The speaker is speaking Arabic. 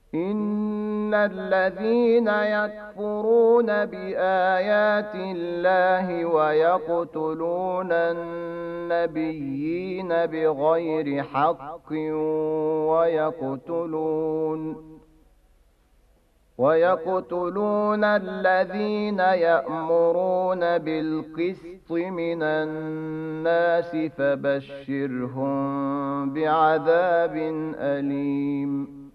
إن الذين يكفرون بآيات الله ويقتلون النبيين بغير حق ويقتلون الذين يأمرون بالقسط من الناس فبشرهم بعذاب أليم